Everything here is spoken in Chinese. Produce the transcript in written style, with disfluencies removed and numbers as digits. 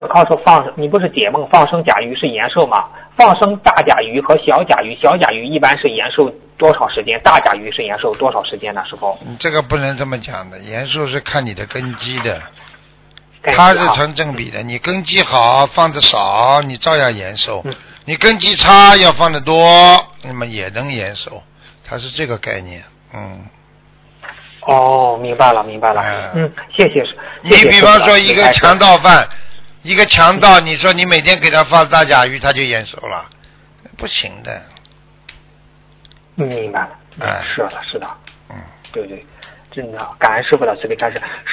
考说你不是解梦放生甲鱼是延寿吗？放生大甲鱼和小甲鱼，小甲鱼一般是延寿多少时间？大甲鱼是延寿多少时间呢？师傅？ 这个不能这么讲的，延寿是看你的根基的，它是成正比的。你根基好，放的少，你照样延寿；你根基差，要放的多，那么也能延寿。它是这个概念， 哦，明白了。谢谢。 你比方说一个强盗犯，一个强盗，你说你每天给他放大甲鱼，他就延寿了，不行的。 明白了。是的。对，真的，感恩师傅的慈悲开示。